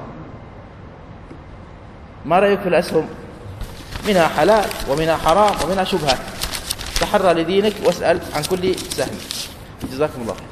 ما رأيك في الأسهم؟ منها حلال ومنها حرام ومنها شبهات. تحرى لدينك واسأل عن كل سهم. جزاكم الله.